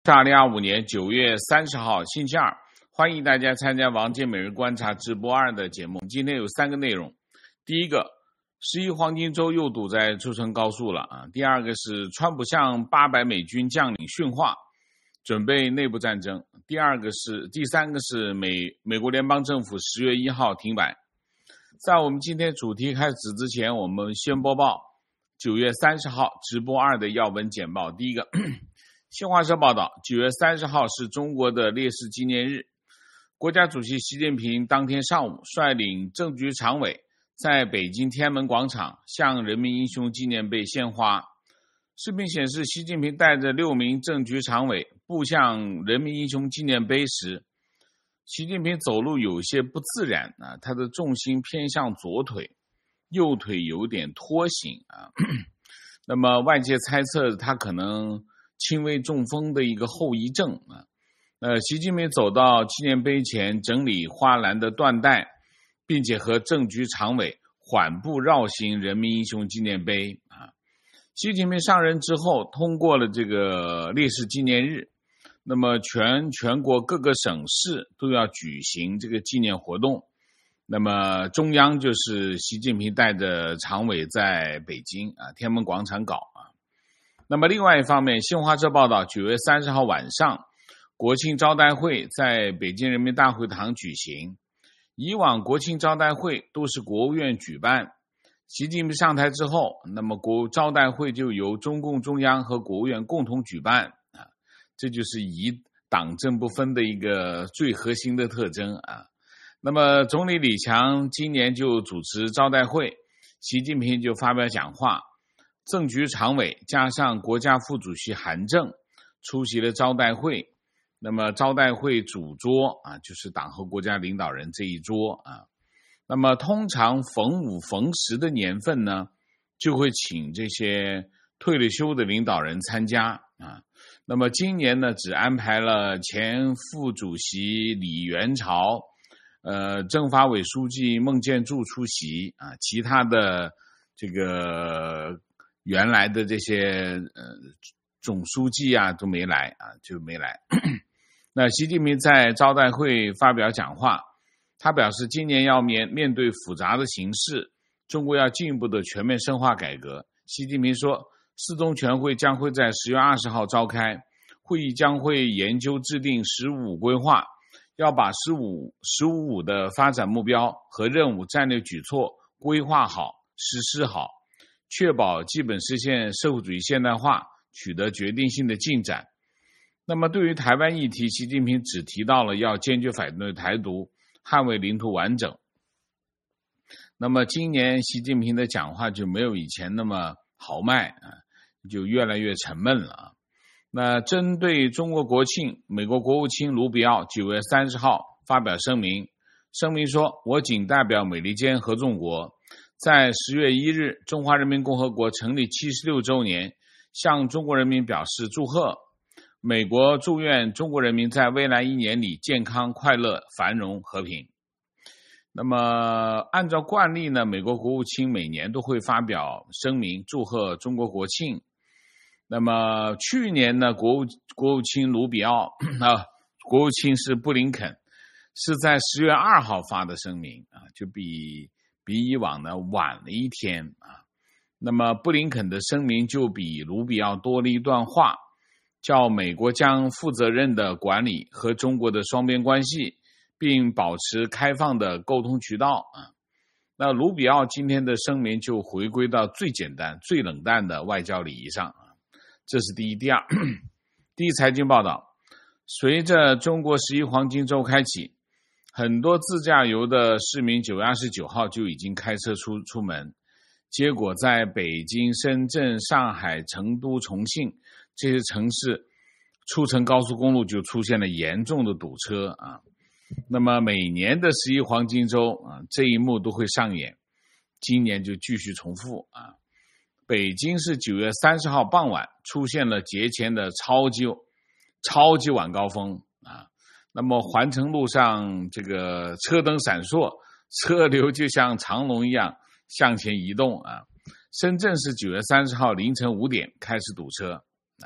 2025年9月30号星期二，欢迎大家参加王健每日观察直播2的节目。今天有3个内容，第一个，11黄金周又堵在珠城高速了啊。第二个是川普向800美军将领训话，准备内部战争。第三个是美国联邦政府10月1号停摆。在我们今天主题开始之前，我们先播报9月30号直播2的要闻简报。第一个，新华社报道，9月30号是中国的烈士纪念日。国家主席习近平当天上午率领政局常委在北京天安门广场向人民英雄纪念碑献花。视频显示，习近平带着6名政局常委步向人民英雄纪念碑时，习近平走路有些不自然啊，他的重心偏向左腿，右腿有点拖行啊。那么外界猜测他可能轻微中风的一个后遗症啊。习近平走到纪念碑前整理花篮的缎带，并且和政局常委缓步绕行人民英雄纪念碑啊。习近平上任之后通过了这个烈士纪念日，那么全国各个省市都要举行这个纪念活动。那么中央就是习近平带着常委在北京啊天安门广场搞啊。那么另外一方面，新华社报道9月30号晚上，国庆招待会在北京人民大会堂举行。以往国庆招待会都是国务院举办，习近平上台之后，那么招待会就由中共中央和国务院共同举办啊，这就是以党政不分的一个最核心的特征啊。那么总理李强今年就主持招待会，习近平就发表讲话，政局常委加上国家副主席韩正出席了招待会。那么招待会主桌啊，就是党和国家领导人这一桌啊。那么通常逢5逢10的年份呢，就会请这些退了休的领导人参加啊。那么今年呢，只安排了前副主席李元朝、政法委书记孟建柱出席啊，其他的这个原来的这些总书记啊都没来啊，就没来。那习近平在招待会发表讲话，他表示今年要面对复杂的形势，中国要进一步的全面深化改革。习近平说，四中全会将会在10月20号召开，会议将会研究制定“十五”规划，要把“十五五”的发展目标和任务战略举措规划好、实施好，确保基本实现社会主义现代化取得决定性的进展。那么对于台湾议题，习近平只提到了要坚决反对台独，捍卫领土完整。那么今年习近平的讲话就没有以前那么豪迈啊，就越来越沉闷了啊。那针对中国国庆，美国国务卿卢比奥9月30号发表声明说，我谨代表美利坚合众国，在10月1日中华人民共和国成立76周年，向中国人民表示祝贺。美国祝愿中国人民在未来1年里健康、快乐、繁荣、和平。那么按照惯例呢，美国国务卿每年都会发表声明祝贺中国国庆。那么去年呢，国务卿卢比奥国务卿是布林肯，是在10月2号发的声明啊，就比以往呢晚了一天啊。那么布林肯的声明就比卢比奥多了一段话，叫美国将负责任地管理和中国的双边关系，并保持开放的沟通渠道啊。那卢比奥今天的声明就回归到最简单、最冷淡的外交礼仪上啊。这是第一。第二，第一财经报道，随着中国11黄金周开启，很多自驾游的市民9月29号就已经开车出门，结果在北京、深圳、上海、成都、重庆这些城市出城高速公路就出现了严重的堵车啊。那么每年的11黄金周啊，这一幕都会上演，今年就继续重复啊。北京是9月30号傍晚出现了节前的超级晚高峰啊。那么环城路上这个车灯闪烁，车流就像长龙一样向前移动啊。深圳是9月30号凌晨5点开始堵车啊，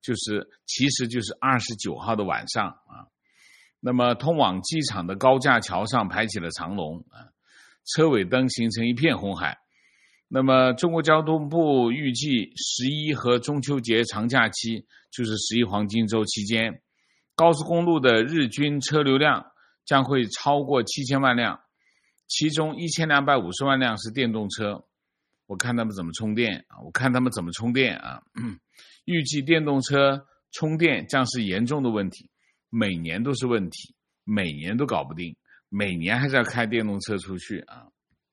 其实就是29号的晚上啊。那么通往机场的高架桥上排起了长龙啊，车尾灯形成一片红海。那么中国交通部预计11和中秋节长假期，就是11黄金周期间，高速公路的日均车流量将会超过7000万辆，其中1250万辆是电动车。我看他们怎么充电啊，预计电动车充电将是严重的问题，每年都是问题，每年都搞不定，每年还是要开电动车出去啊。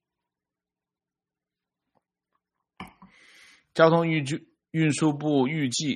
交通运输部预计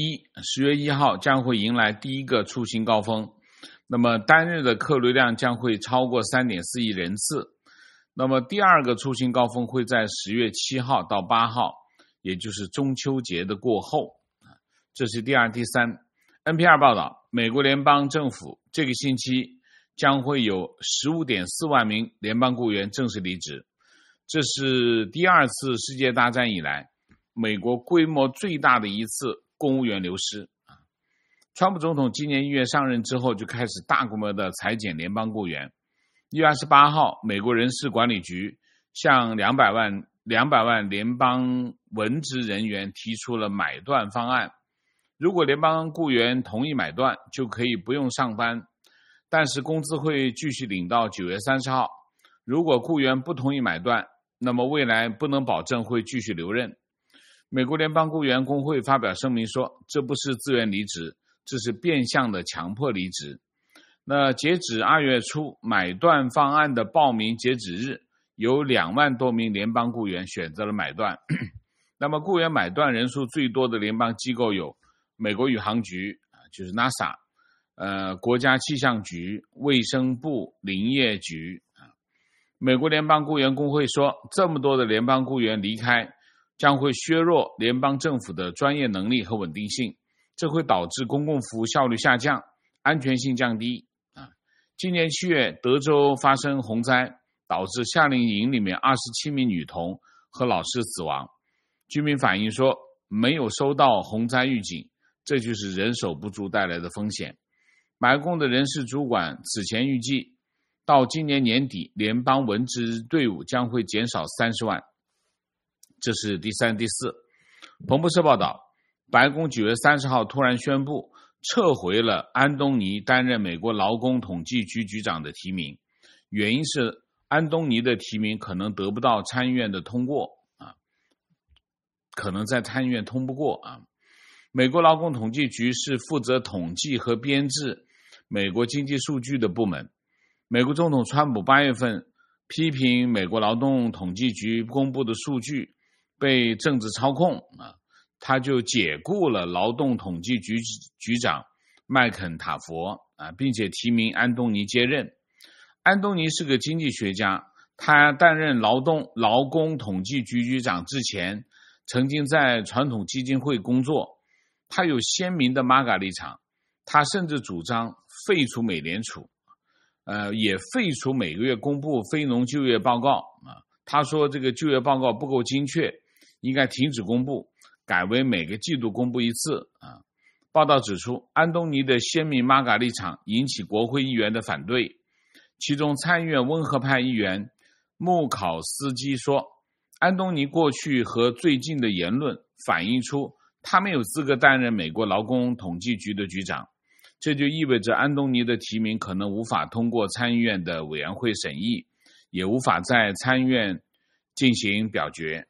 10月1号将会迎来第一个出行高峰，那么单日的客流量将会超过 3.4 亿人次。那么第二个出行高峰会在10月7号到8号，也就是中秋节的过后。这是第二、第三。NPR 报道，美国联邦政府这个星期将会有 15.4 万名联邦雇员正式离职，这是第二次世界大战以来美国规模最大的一次公务员流失。川普总统今年1月上任之后，就开始大规模的裁减联邦雇员。1月28号，美国人事管理局向200万联邦文职人员提出了买断方案。如果联邦雇员同意买断，就可以不用上班，但是工资会继续领到9月30号。如果雇员不同意买断，那么未来不能保证会继续留任。美国联邦雇员工会发表声明说，这不是自愿离职，这是变相的强迫离职。那截止2月初，买断方案的报名截止日，有2万多名联邦雇员选择了买断。那么雇员买断人数最多的联邦机构有美国宇航局，就是 NASA， 国家气象局、卫生部、林业局。美国联邦雇员工会说，这么多的联邦雇员离开，将会削弱联邦政府的专业能力和稳定性，这会导致公共服务效率下降，安全性降低。今年7月，德州发生洪灾，导致夏令营里面27名女童和老师死亡。居民反映说，没有收到洪灾预警，这就是人手不足带来的风险。白宫的人事主管此前预计，到今年年底，联邦文职队伍将会减少30万。这是第三、第四。彭博社报道，白宫9月30号突然宣布撤回了安东尼担任美国劳工统计局局长的提名，原因是安东尼的提名可能得不到参议院的通过啊，可能在参议院通不过啊。美国劳工统计局是负责统计和编制美国经济数据的部门。美国总统川普8月份批评美国劳动统计局公布的数据被政治操控啊，他就解雇了劳动统计局局长麦肯塔佛啊，并且提名安东尼接任。安东尼是个经济学家，他担任劳工统计局局长之前，曾经在传统基金会工作。他有鲜明的玛嘎立场，他甚至主张废除美联储，也废除每个月公布非农就业报告啊。他说这个就业报告不够精确，应该停止公布，改为每个季度公布一次啊。报道指出，安东尼的鲜明玛嘎立场引起国会议员的反对，其中参议院温和派议员穆考斯基说，安东尼过去和最近的言论反映出他没有资格担任美国劳工统计局的局长，这就意味着安东尼的提名可能无法通过参议院的委员会审议，也无法在参议院进行表决。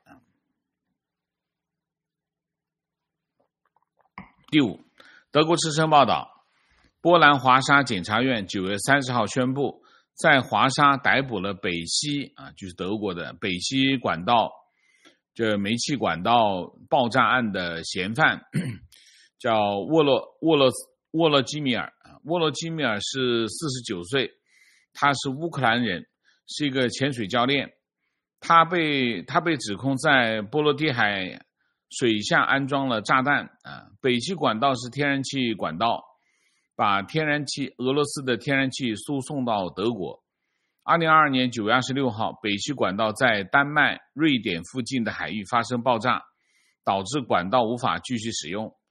第五，德国之声报道，波兰华沙检察院9月30号宣布，在华沙逮捕了北溪就是德国的北溪管道这煤气管道爆炸案的嫌犯，叫沃洛基米尔。沃洛基米尔是49岁，他是乌克兰人，是一个潜水教练。他被指控在波罗的海水下安装了炸弹北溪管道是天然气管道，把俄罗斯的天然气输送到德国。2022年9月26号，北溪管道在丹麦、瑞典附近的海域发生爆炸，导致管道无法继续使用。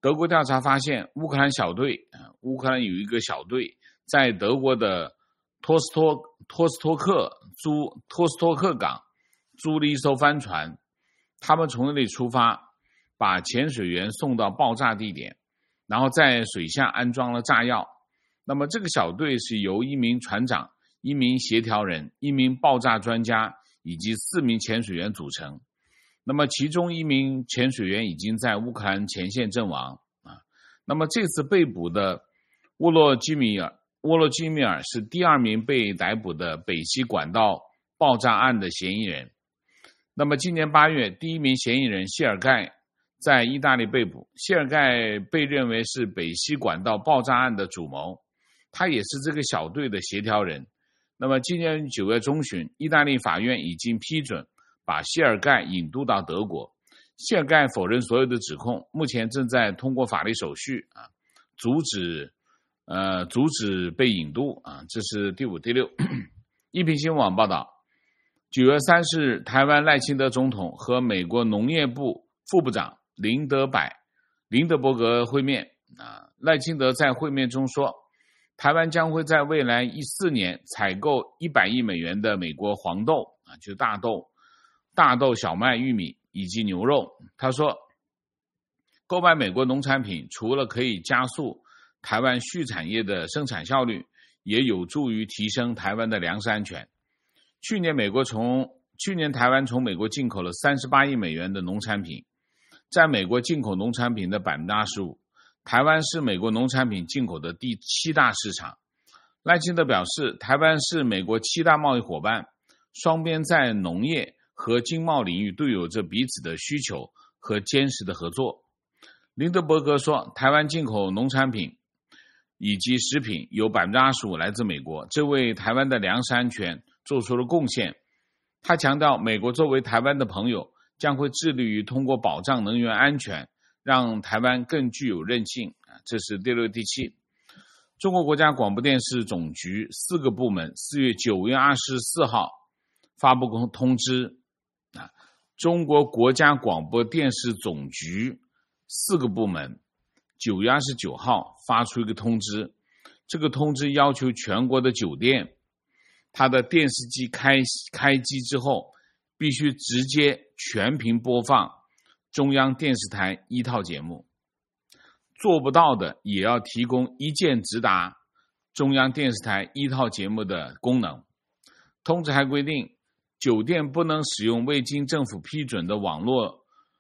德国调查发现，乌克兰有一个小队在德国的托斯托克港租了一艘帆船，他们从那里出发，把潜水员送到爆炸地点，然后在水下安装了炸药。那么这个小队是由1名船长、1名协调人、1名爆炸专家以及4名潜水员组成。那么其中1名潜水员已经在乌克兰前线阵亡啊。那么这次被捕的沃洛基米尔是第2名被逮捕的北溪管道爆炸案的嫌疑人。那么今年8月，第1名嫌疑人谢尔盖在意大利被捕。谢尔盖被认为是北溪管道爆炸案的主谋，他也是这个小队的协调人。那么今年9月中旬，意大利法院已经批准把谢尔盖引渡到德国。谢尔盖否认所有的指控，目前正在通过法律手续阻止被引渡啊。这是第5、第6。一平新闻网报道，9月30日，台湾赖清德总统和美国农业部副部长林德伯格会面啊。赖清德在会面中说，台湾将会在未来14年采购100亿美元的美国黄豆啊，就是大豆、小麦、玉米以及牛肉。他说，购买美国农产品除了可以加速台湾畜产业的生产效率，也有助于提升台湾的粮食安全。去年台湾从美国进口了38亿美元的农产品，占美国进口农产品的 25%。台湾是美国农产品进口的第7大市场。赖清德表示，台湾是美国7大贸易伙伴，双边在农业和经贸领域都有着彼此的需求和坚实的合作。林德伯格说，台湾进口农产品以及食品有 25% 来自美国，这为台湾的粮食安全做出了贡献。他强调，美国作为台湾的朋友，将会致力于通过保障能源安全，让台湾更具有韧性。这是第6、第7。中国国家广播电视总局4个部门9月24号发布通知中国国家广播电视总局4个部门9月29号发出一个通知，这个通知要求全国的酒店，它的电视机开机之后，必须直接全屏播放中央电视台1套节目，做不到的也要提供一键直达中央电视台1套节目的功能。通知还规定，酒店不能使用未经政府批准的网络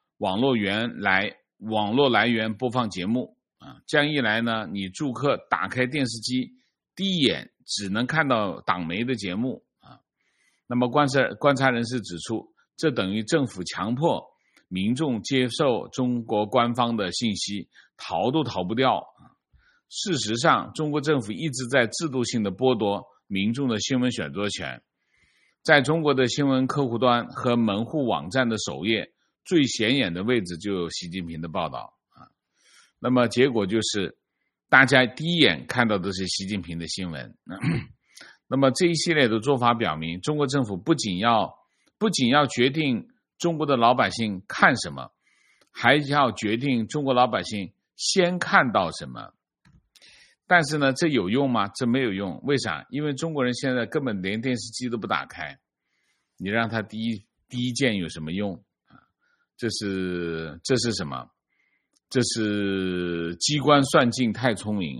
来源播放节目这样一来呢，你住客打开电视机，第一眼只能看到党媒的节目那么观察人士指出，这等于政府强迫民众接受中国官方的信息，逃都逃不掉。事实上，中国政府一直在制度性的剥夺民众的新闻选择权。在中国的新闻客户端和门户网站的首页，最显眼的位置就有习近平的报道那么结果就是大家第一眼看到的是习近平的新闻那么这一系列的做法表明，中国政府不仅要决定中国的老百姓看什么，还要决定中国老百姓先看到什么。但是呢，这有用吗？这没有用。为啥？因为中国人现在根本连电视机都不打开，你让他第一件有什么用这是什么？这是机关算尽太聪明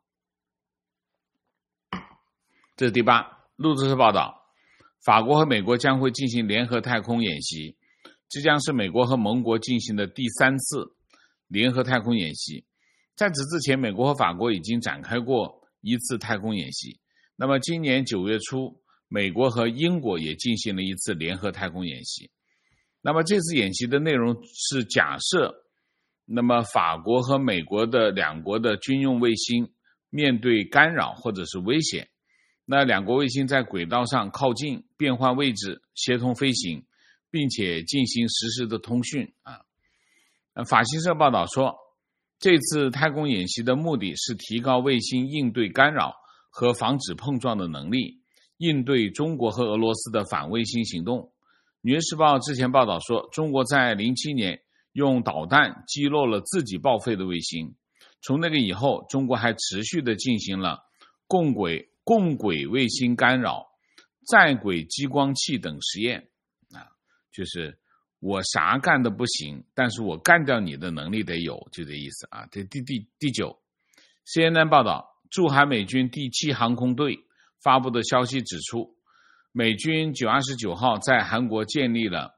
这是第8。路透社报道，法国和美国将会进行联合太空演习，这将是美国和盟国进行的第3次联合太空演习。在此之前，美国和法国已经展开过1次太空演习。那么今年9月初，美国和英国也进行了1次联合太空演习。那么这次演习的内容是假设，那么法国和美国的两国的军用卫星面对干扰或者是危险，那两国卫星在轨道上靠近，变换位置，协同飞行，并且进行实时的通讯法新社报道说，这次太空演习的目的是提高卫星应对干扰和防止碰撞的能力，应对中国和俄罗斯的反卫星行动。纽约时报之前报道说，中国在07年用导弹击落了自己报废的卫星。从那个以后，中国还持续的进行了共轨卫星干扰、在轨激光器等实验就是我啥干的不行，但是我干掉你的能力得有，就这意思啊。这第九 CNN 报道，驻韩美军第7航空队发布的消息指出，美军9月29号在韩国建立了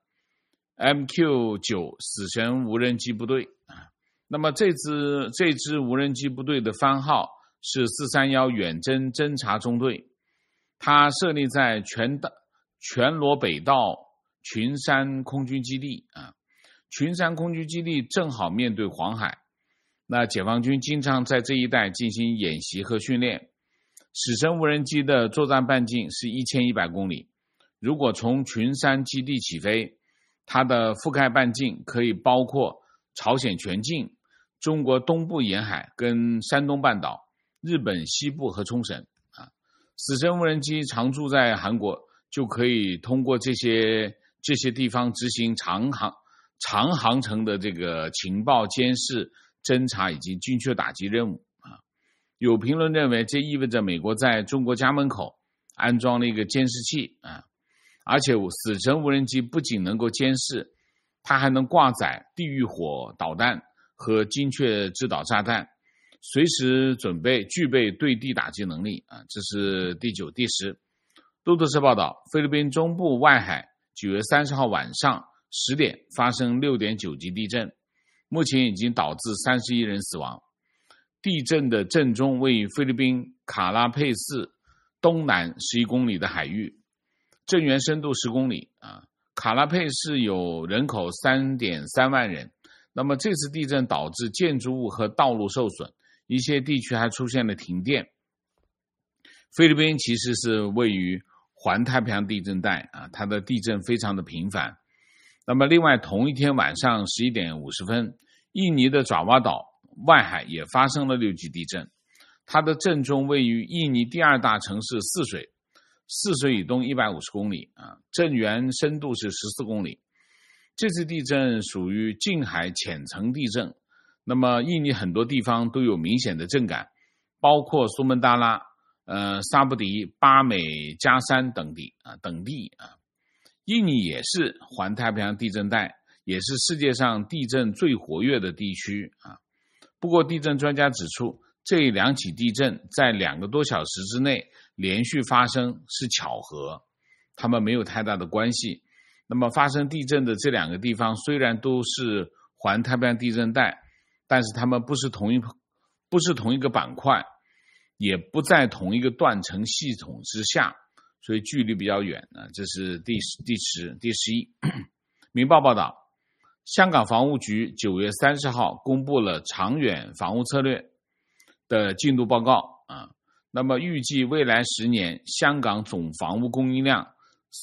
MQ-9 死神无人机部队。那么这支无人机部队的番号是431远征侦察中队，它设立在全罗北道群山空军基地群山空军基地正好面对黄海，那解放军经常在这一带进行演习和训练。死神无人机的作战半径是1100公里，如果从群山基地起飞，它的覆盖半径可以包括朝鲜全境、中国东部沿海跟山东半岛、日本西部和冲绳死神无人机常驻在韩国，就可以通过这些地方执行长航程的这个情报监视、侦察以及精确打击任务有评论认为，这意味着美国在中国家门口安装了一个监视器而且死神无人机不仅能够监视，它还能挂载地狱火导弹和精确制导炸弹，随时具备对地打击能力这是第9、第10。路透社报道，菲律宾中部外海9月30号晚上10点发生 6.9 级地震，目前已经导致31人死亡。地震的震中位于菲律宾卡拉佩市东南11公里的海域，震源深度10公里卡拉佩市有人口 3.3 万人。那么这次地震导致建筑物和道路受损，一些地区还出现了停电。菲律宾其实是位于环太平洋地震带它的地震非常的频繁。那么另外同一天晚上11点50分，印尼的爪哇岛外海也发生了6级地震，它的震中位于印尼第2大城市泗水以东150公里震源深度是14公里。这次地震属于近海浅层地震，那么印尼很多地方都有明显的震感，包括苏门答腊、沙布迪、巴美加山等地。印尼也是环太平洋地震带，也是世界上地震最活跃的地区不过地震专家指出，这2起地震在2个多小时之内连续发生是巧合，它们没有太大的关系。那么发生地震的这2个地方虽然都是环太平洋地震带，但是它们不是同一个板块，也不在同一个断层系统之下，所以距离比较远这是第10、第11。明报报道，香港房屋局9月30号公布了长远房屋策略的进度报告那么预计未来10年香港总房屋供应量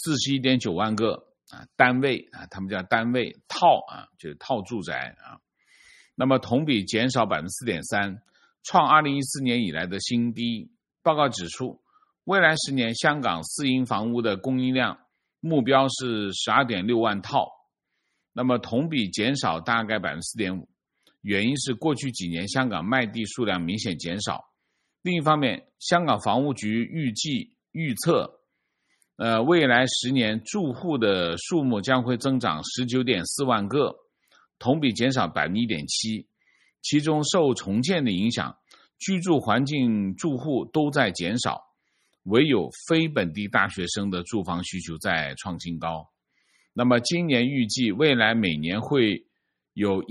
41.9 万个单位他们叫单位套就是套住宅那么同比减少 4.3%， 创2014年以来的新低。报告指出，未来10年香港私营房屋的供应量目标是 12.6 万套，那么同比减少大概 4.5%， 原因是过去几年香港卖地数量明显减少。另一方面，香港房屋局预测未来10年住户的数目将会增长 19.4 万个，同比减少 1.7%， 其中受重建的影响，居住环境住户都在减少，唯有非本地大学生的住房需求在创新高。那么今年预计未来每年会有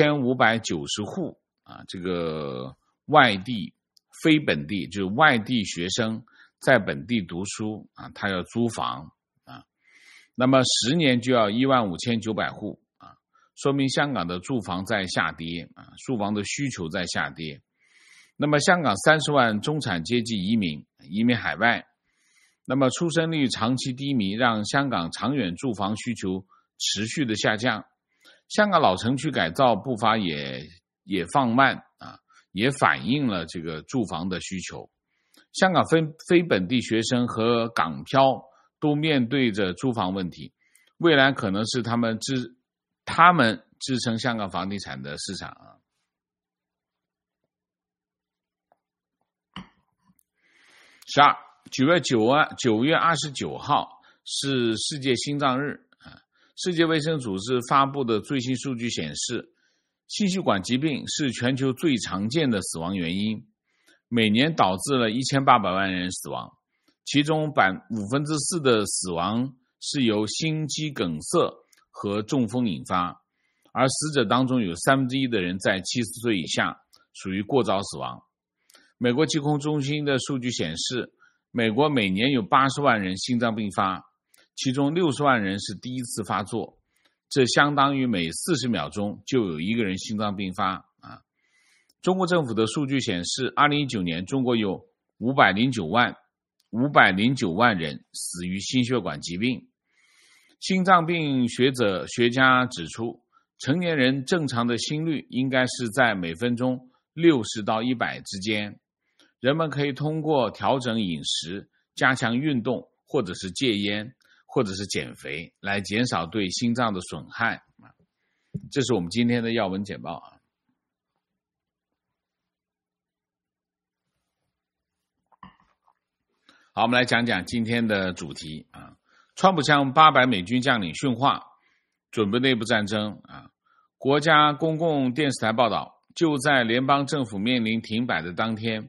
1590户这个外地非本地就是外地学生在本地读书他要租房那么10年就要15900户说明香港的住房在下跌住房的需求在下跌。那么香港30万中产阶级移民海外，那么出生率长期低迷，让香港长远住房需求持续的下降。香港老城区改造步伐也放慢也反映了这个住房的需求。香港非本地学生和港漂都面对着住房问题，未来可能是他们他们支撑香港房地产的市场啊。9月29号是世界心脏日啊。世界卫生组织发布的最新数据显示，心血管疾病是全球最常见的死亡原因，每年导致了1800万人死亡，其中4%的死亡是由心肌梗塞和中风引发，而死者当中有1/3的人在70岁以下，属于过早死亡。美国疾控中心的数据显示，美国每年有80万人心脏病发，其中60万人是第一次发作，这相当于每40秒钟就有一个人心脏病发啊。中国政府的数据显示，2019年中国有509万人死于心血管疾病。心脏病学家指出，成年人正常的心率应该是在每分钟60到100之间。人们可以通过调整饮食、加强运动，或者是戒烟，或者是减肥，来减少对心脏的损害。这是我们今天的要闻简报啊。好，我们来讲讲今天的主题啊。川普向800美军将领训话，准备内部战争啊。国家公共电视台报道，就在联邦政府面临停摆的当天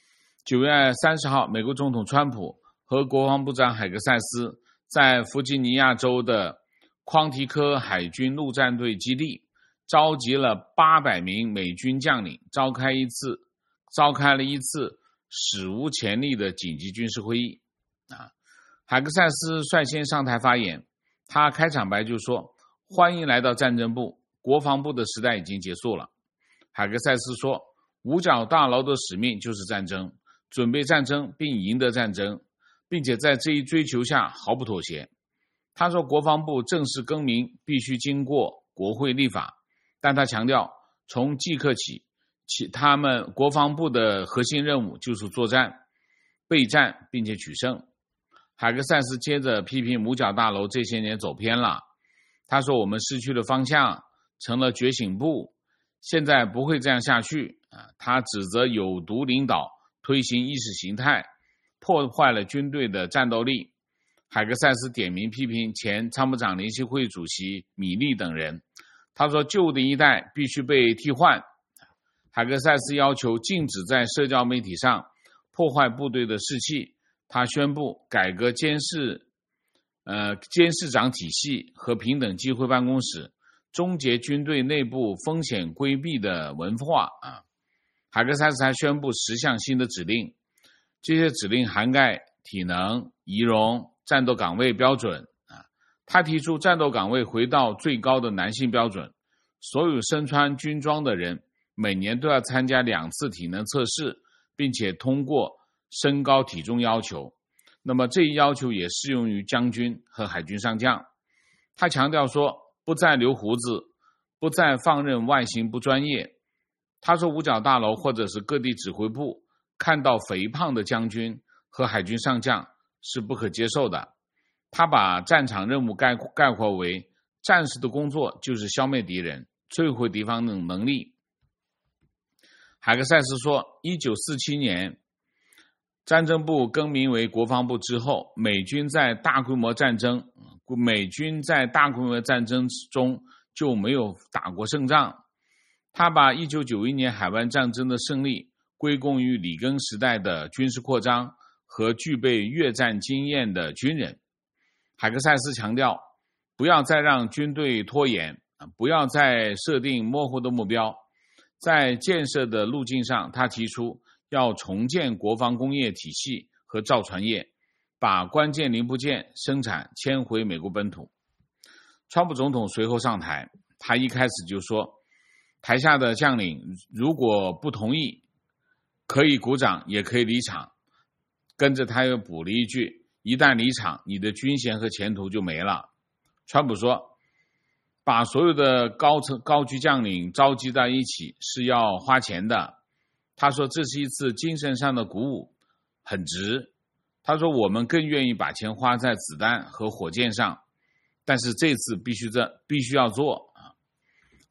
，9月30号，美国总统川普和国防部长海格塞斯在弗吉尼亚州的匡提科海军陆战队基地召集了800名美军将领，召开了一次史无前例的紧急军事会议啊。海格塞斯率先上台发言，他开场白就说：“欢迎来到战争部，国防部的时代已经结束了。”海格塞斯说：“五角大楼的使命就是战争，准备战争并赢得战争，并且在这一追求下毫不妥协。”他说国防部正式更名必须经过国会立法，但他强调从即刻起，他们国防部的核心任务就是作战、备战并且取胜。海格塞斯接着批评五角大楼这些年走偏了，他说我们失去了方向，成了觉醒部，现在不会这样下去啊。他指责有毒领导推行意识形态，破坏了军队的战斗力。海格塞斯点名批评前参谋长联席会主席米利等人，他说旧的一代必须被替换。海格塞斯要求禁止在社交媒体上破坏部队的士气，他宣布改革监事长体系和平等机会办公室，终结军队内部风险规避的文化啊。海格塞斯还宣布10项新的指令，这些指令涵盖体能、仪容、战斗岗位标准啊。他提出战斗岗位回到最高的男性标准，所有身穿军装的人每年都要参加2次体能测试，并且通过身高体重要求。那么这一要求也适用于将军和海军上将。他强调说不再留胡子，不再放任外形不专业。他说五角大楼或者是各地指挥部看到肥胖的将军和海军上将是不可接受的。他把战场任务概括为战士的工作就是消灭敌人，摧毁敌方的能力。海格塞斯说1947年战争部更名为国防部之后，美军在大规模战争中就没有打过胜仗。他把1991年海湾战争的胜利归功于里根时代的军事扩张和具备越战经验的军人。海格塞斯强调，不要再让军队拖延，不要再设定模糊的目标。在建设的路径上，他提出要重建国防工业体系和造船业，把关键零部件生产迁回美国本土。川普总统随后上台，他一开始就说，台下的将领如果不同意，可以鼓掌也可以离场。跟着他又补了一句，一旦离场，你的军衔和前途就没了。川普说，把所有的高级将领召集在一起是要花钱的。他说这是一次精神上的鼓舞，很值。他说我们更愿意把钱花在子弹和火箭上，但是这次必须要做啊。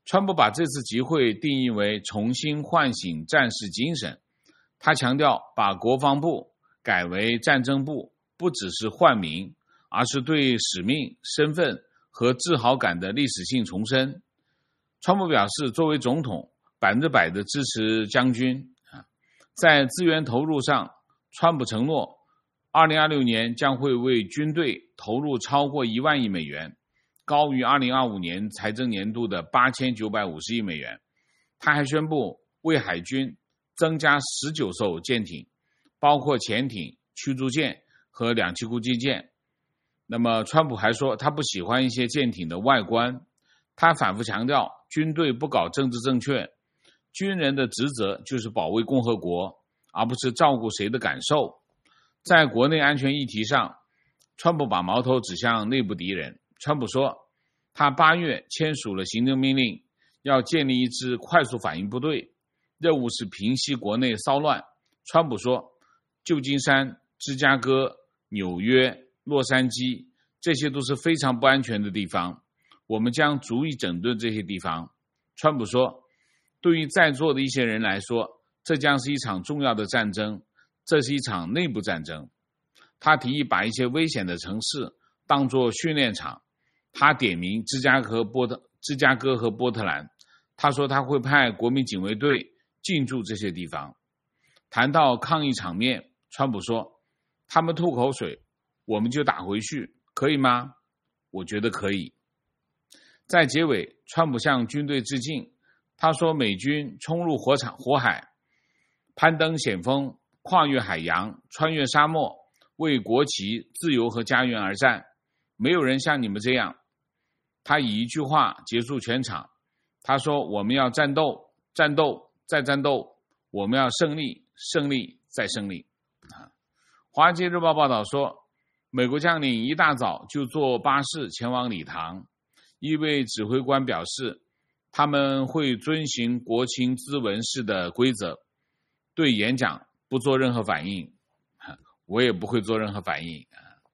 川普把这次集会定义为重新唤醒战士精神，他强调把国防部改为战争部不只是换名，而是对使命、身份和自豪感的历史性重申。川普表示，作为总统，100%的支持将军。在资源投入上，川普承诺2026年将会为军队投入超过1万亿美元，高于2025年财政年度的8950亿美元。他还宣布为海军增加19艘舰艇，包括潜艇、驱逐舰和两栖攻击舰。那么川普还说他不喜欢一些舰艇的外观，他反复强调军队不搞政治正确，军人的职责就是保卫共和国，而不是照顾谁的感受。在国内安全议题上，川普把矛头指向内部敌人。川普说他8月签署了行政命令，要建立一支快速反应部队，任务是平息国内骚乱。川普说旧金山、芝加哥、纽约、洛杉矶，这些都是非常不安全的地方，我们将逐一整顿这些地方。川普说，对于在座的一些人来说，这将是一场重要的战争，这是一场内部战争。他提议把一些危险的城市当作训练场，他点名芝加哥和波特兰，他说他会派国民警卫队进驻这些地方。谈到抗议场面，川普说他们吐口水，我们就打回去，可以吗？我觉得可以。在结尾，川普向军队致敬，他说美军冲入火海，攀登险峰，跨越海洋，穿越沙漠，为国旗、自由和家园而战，没有人像你们这样。他以一句话结束全场，他说我们要战斗，战斗再战斗，我们要胜利，胜利再胜利。华尔街日报报道说，美国将领一大早就坐巴士前往礼堂，一位指挥官表示他们会遵循国情咨文式的规则，对演讲不做任何反应。我也不会做任何反应。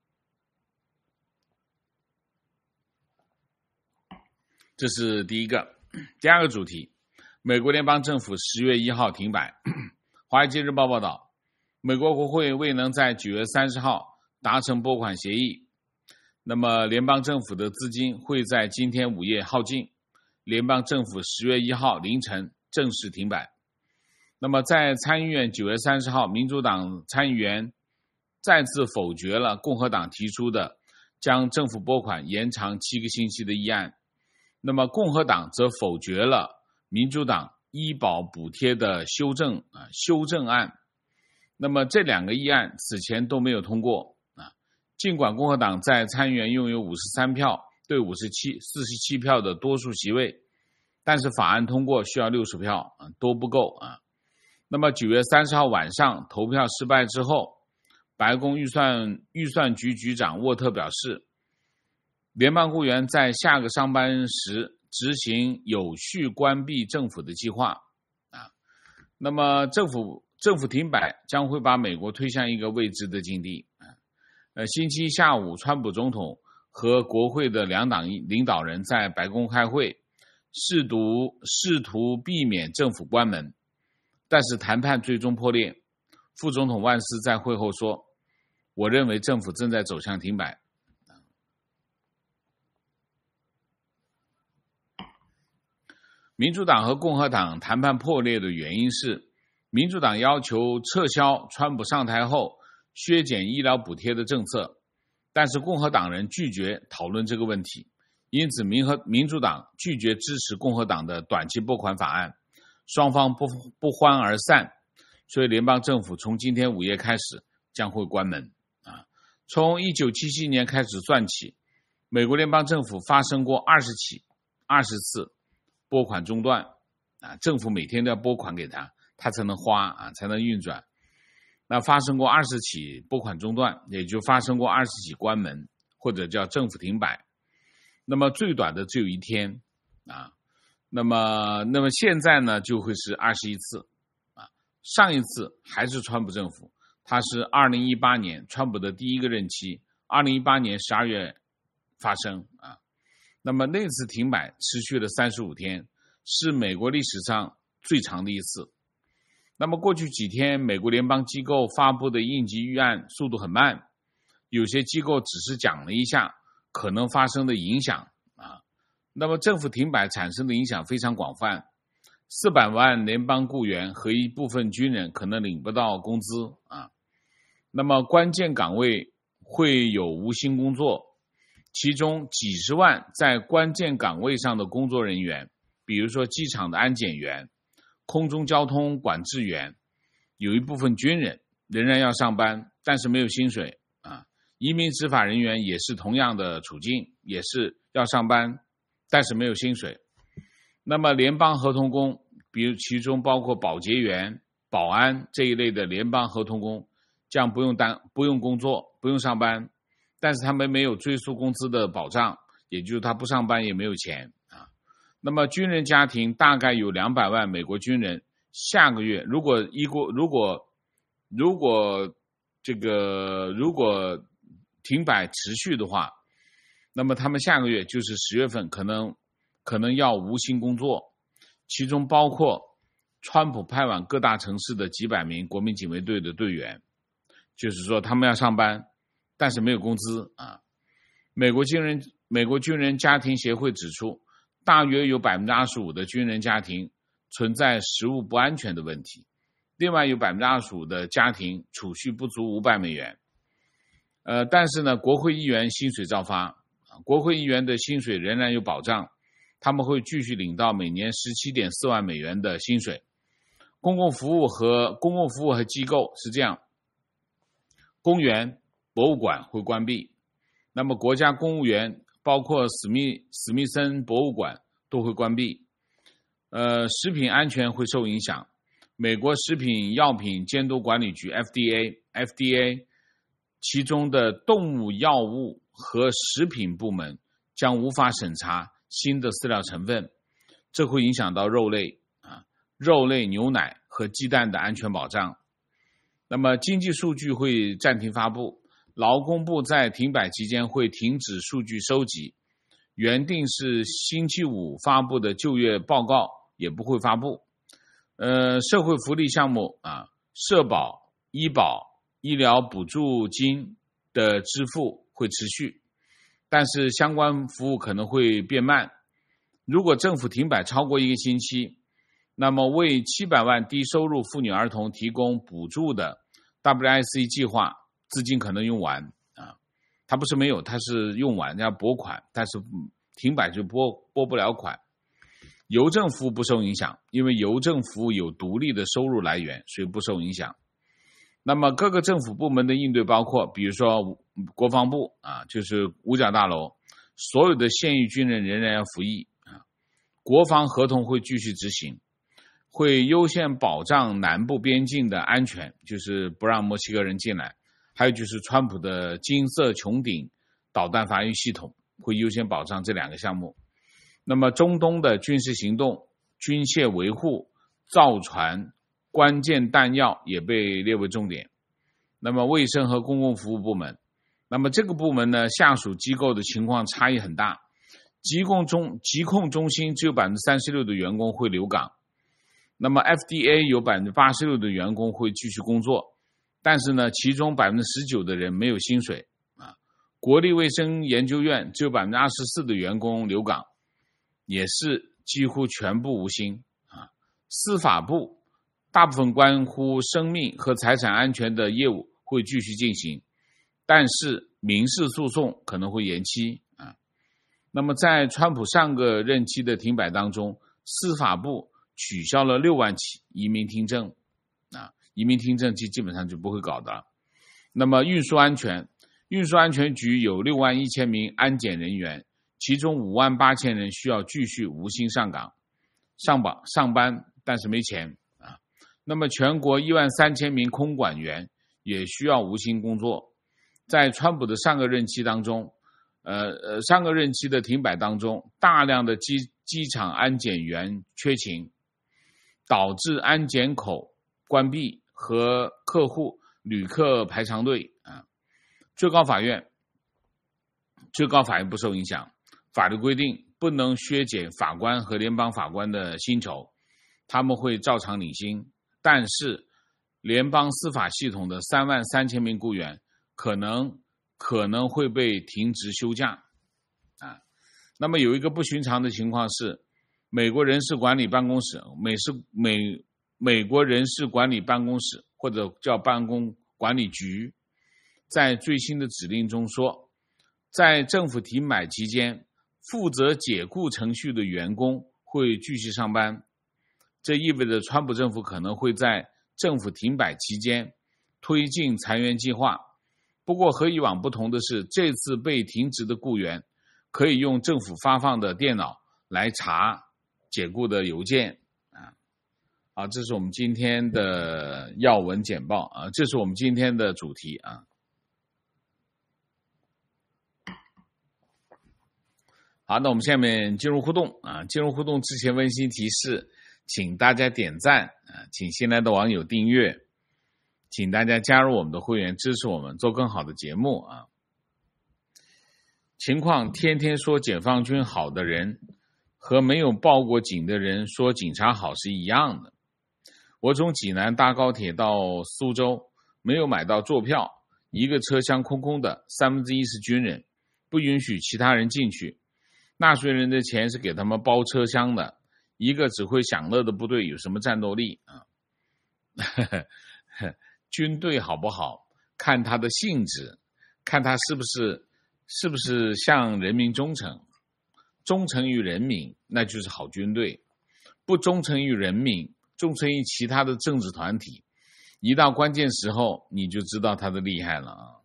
这是第一个。第二个主题，美国联邦政府10月1号停摆。华尔街日报报道，美国国会未能在9月30号达成拨款协议，那么联邦政府的资金会在今天午夜耗尽，联邦政府10月1号凌晨正式停摆。那么在参议院9月30号，民主党参议员再次否决了共和党提出的将政府拨款延长7个星期的议案。那么共和党则否决了民主党医保补贴的修正案。那么这两个议案此前都没有通过。尽管共和党在参议院拥有53票对47票的多数席位，但是法案通过需要60票，都不够。那么9月30号晚上投票失败之后，白宫预算局局长沃特表示，联邦雇员在下个上班时执行有序关闭政府的计划。那么政府停摆将会把美国推向一个未知的境地。星期一下午，川普总统和国会的两党领导人在白宫开会，试图避免政府关门，但是谈判最终破裂。副总统万斯在会后说，我认为政府正在走向停摆。民主党和共和党谈判破裂的原因是，民主党要求撤销川普上台后削减医疗补贴的政策，但是共和党人拒绝讨论这个问题，因此民主党拒绝支持共和党的短期拨款法案，双方不欢而散，所以联邦政府从今天午夜开始将会关门。从1977年开始算起，美国联邦政府发生过20次拨款中断。政府每天都要拨款给他才能花，才能运转。那发生过20起拨款中断，也就发生过20起关门，或者叫政府停摆。那么最短的只有1天。那么现在呢，就会是21次。上一次还是川普政府，它是2018年川普的第一个任期，2018年12月发生。那么那次停摆持续了35天， 是美国历史上最长的一次。那么过去几天，美国联邦机构发布的应急预案速度很慢，有些机构只是讲了一下可能发生的影响那么政府停摆产生的影响非常广泛，400万联邦雇员和一部分军人可能领不到工资那么关键岗位会有无薪工作，其中几十万在关键岗位上的工作人员，比如说机场的安检员、空中交通管制员，有一部分军人仍然要上班，但是没有薪水移民执法人员也是同样的处境，也是要上班，但是没有薪水。那么联邦合同工，比如其中包括保洁员、保安这一类的联邦合同工，将不用工作，不用上班，但是他们没有追溯工资的保障，也就是他不上班也没有钱那么军人家庭大概有200万美国军人，下个月如果停摆持续的话，那么他们下个月就是10月份可能要无薪工作，其中包括川普派往各大城市的几百名国民警卫队的队员，就是说他们要上班，但是没有工资美国军人家庭协会指出，大约有 25% 的军人家庭存在食物不安全的问题，另外有 25% 的家庭储蓄不足500美元但是呢，国会议员薪水照发，国会议员的薪水仍然有保障，他们会继续领到每年 17.4 万美元的薪水。公共服务和机构是这样，公园、博物馆会关闭，那么国家公务员包括史密森博物馆都会关闭。食品安全会受影响，美国食品药品监督管理局 FDA 其中的动物药物和食品部门将无法审查新的饲料成分，这会影响到肉类、牛奶和鸡蛋的安全保障。那么经济数据会暂停发布，劳工部在停摆期间会停止数据收集，原定是星期五发布的就业报告也不会发布。社会福利项目社保、医保、医疗补助金的支付会持续，但是相关服务可能会变慢。如果政府停摆超过1个星期，那么为700万低收入妇女儿童提供补助的 WIC 计划资金可能用完它不是没有，它是用完要拨款，但是停摆就拨不了款。邮政服务不受影响，因为邮政服务有独立的收入来源，所以不受影响。那么各个政府部门的应对包括，比如说国防部就是五角大楼，所有的现役军人仍然要服役国防合同会继续执行，会优先保障南部边境的安全，就是不让墨西哥人进来，还有就是川普的金色穹顶导弹防御系统会优先保障这2个项目。那么中东的军事行动、军械维护、造船、关键弹药也被列为重点。那么卫生和公共服务部门，那么这个部门呢，下属机构的情况差异很大，疾控中心只有 36% 的员工会留岗，那么 FDA 有 86% 的员工会继续工作，但是呢，其中 19% 的人没有薪水国立卫生研究院只有 24% 的员工留岗，也是几乎全部无薪司法部大部分关乎生命和财产安全的业务会继续进行，但是民事诉讼可能会延期那么在川普上个任期的停摆当中，司法部取消了6万起移民听证移民听证基本上就不会搞的了。那么运输安全局有6万1000名安检人员，其中5万8000人需要继续无薪上班，但是没钱那么全国1万3000名空管员也需要无薪工作。在川普的上个任期当中上个任期的停摆当中，大量的机场安检员缺勤，导致安检口关闭和旅客排长队最高法院不受影响，法律规定不能削减法官和联邦法官的薪酬，他们会照常领薪，但是联邦司法系统的33000名雇员可能会被停职休假啊。那么有一个不寻常的情况是，美国人事管理办公室美国人事管理办公室或者叫办公管理局，在最新的指令中说，在政府停摆期间，负责解雇程序的员工会继续上班。这意味着川普政府可能会在政府停摆期间推进裁员计划。不过和以往不同的是，这次被停职的雇员可以用政府发放的电脑来查解雇的邮件啊，这是我们今天的要闻简报啊，这是我们今天的主题啊。好，那我们下面进入互动啊。进入互动之前温馨提示，请大家点赞啊，请新来的网友订阅，请大家加入我们的会员，支持我们做更好的节目啊。情况天天说解放军好的人和没有报过警的人说警察好是一样的。我从济南搭高铁到苏州，没有买到坐票，一个车厢空空的，1/3是军人，不允许其他人进去。纳税人的钱是给他们包车厢的，一个只会享乐的部队有什么战斗力啊？军队好不好，看他的性质，看他是不是向人民忠诚，忠诚于人民，那就是好军队；不忠诚于人民，忠诚于其他的政治团体，一到关键时候，你就知道他的厉害了啊。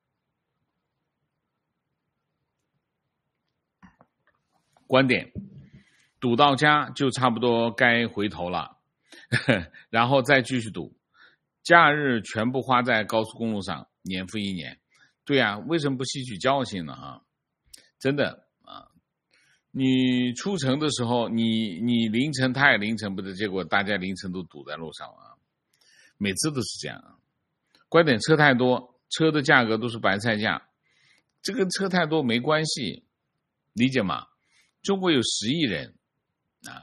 观点，赌到家就差不多该回头了，然后再继续赌。假日全部花在高速公路上，年复一年。对啊，为什么不吸取教训呢？真的啊，你出城的时候，你凌晨他也凌晨不是，结果大家凌晨都堵在路上啊，每次都是这样啊。观点，车太多，车的价格都是白菜价，这跟车太多没关系，理解吗？中国有10亿人啊，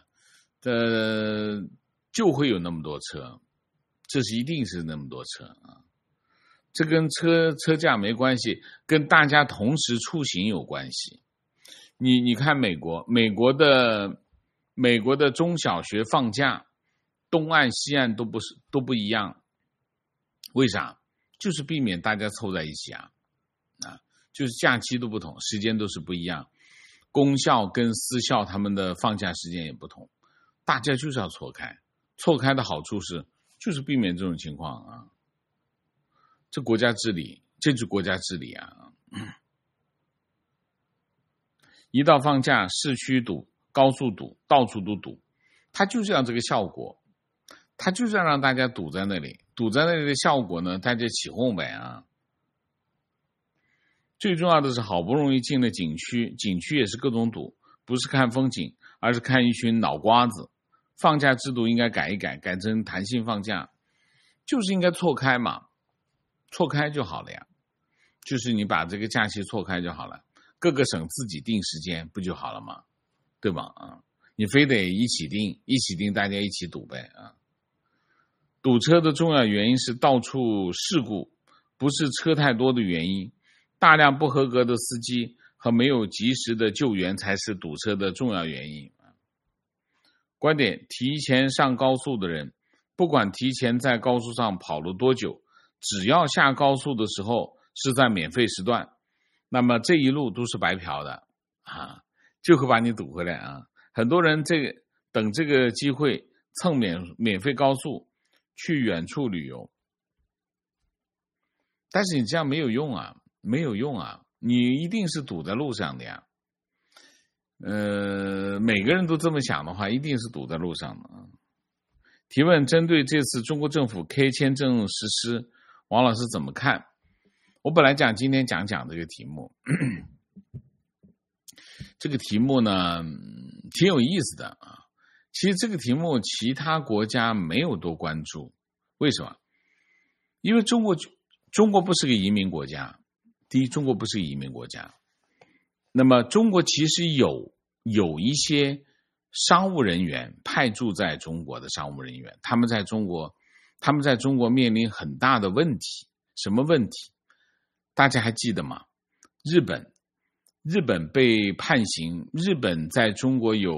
就会有那么多车，这是一定是那么多车啊。这跟车价没关系，跟大家同时出行有关系。你看美国的中小学放假，东岸西岸都不一样，为啥？就是避免大家凑在一起啊，就是假期都不同，时间都是不一样。公校跟私校他们的放假时间也不同，大家就是要错开。错开的好处是，就是避免这种情况啊。这国家治理，这就是国家治理啊。一到放假，市区堵，高速堵，到处都堵，它就是要这个效果，它就是要让大家堵在那里，堵在那里的效果呢，大家起哄呗啊。最重要的是，好不容易进了景区，景区也是各种堵，不是看风景，而是看一群脑瓜子。放假制度应该改一改，改成弹性放假，就是应该错开嘛，错开就好了呀。就是你把这个假期错开就好了，各个省自己定时间不就好了吗？对吧？啊，你非得一起定，大家一起堵呗啊。堵车的重要原因是到处事故，不是车太多的原因。大量不合格的司机和没有及时的救援才是堵车的重要原因。观点，提前上高速的人，不管提前在高速上跑了多久，只要下高速的时候是在免费时段，那么这一路都是白嫖的啊，就会把你堵回来啊。很多人等这个机会蹭免费高速去远处旅游，但是你这样没有用啊，你一定是堵在路上的呀。每个人都这么想的话，一定是堵在路上的。提问，针对这次中国政府 K 签证实施，王老师怎么看？我本来今天讲这个题目，这个题目呢挺有意思的啊。其实这个题目其他国家没有多关注，为什么？因为中国不是个移民国家。第一，中国不是移民国家。那么中国其实有有一些商务人员派驻在中国的商务人员，他们在中国面临很大的问题。什么问题？大家还记得吗？日本被判刑，日本在中国有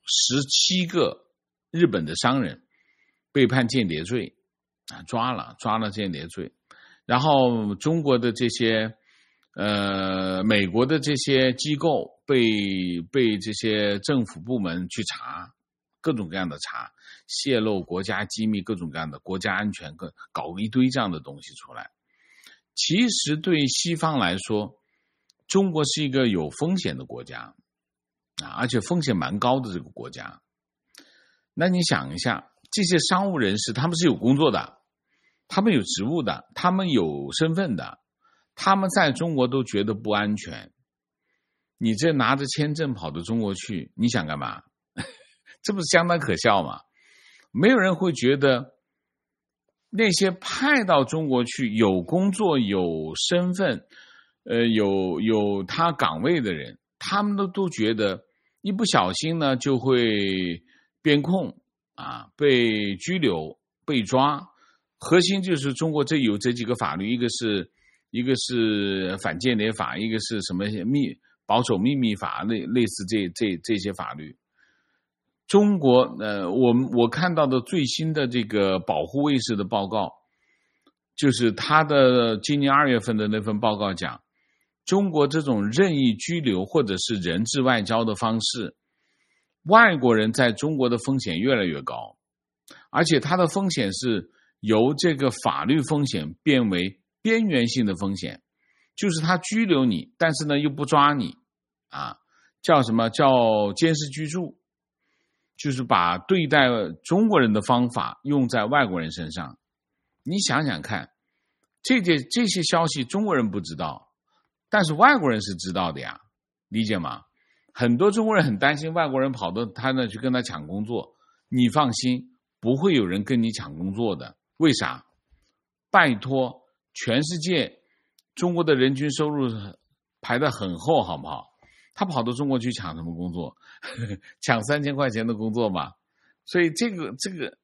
17个日本的商人被判间谍罪，抓了间谍罪。然后中国的这些美国的这些机构被这些政府部门去查，各种各样的查，泄露国家机密，各种各样的国家安全，搞一堆这样的东西出来。其实对西方来说，中国是一个有风险的国家而且风险蛮高的这个国家。那你想一下，这些商务人士他们是有工作的，他们有职务的，他们有身份的，他们在中国都觉得不安全。你这拿着签证跑到中国去，你想干嘛？这不是相当可笑吗？没有人会觉得那些派到中国去有工作有身份有他岗位的人，他们都觉得一不小心呢就会边控被拘留被抓。核心就是中国有这几个法律，一个是反间谍法，一个是什么保守秘密法，类似这些法律。中国我看到的最新的这个保护卫士的报告，就是他的今年2月份的那份报告讲，中国这种任意拘留或者是人质外交的方式，外国人在中国的风险越来越高，而且它的风险是由这个法律风险变为边缘性的风险，就是他拘留你，但是呢又不抓你叫什么？叫监视居住，就是把对待中国人的方法用在外国人身上。你想想看，这些消息中国人不知道，但是外国人是知道的呀，理解吗？很多中国人很担心外国人跑到他那去跟他抢工作，你放心，不会有人跟你抢工作的。为啥？拜托，全世界中国的人均收入排得很厚，好不好？他跑到中国去抢什么工作？抢3000块钱的工作嘛。所以这个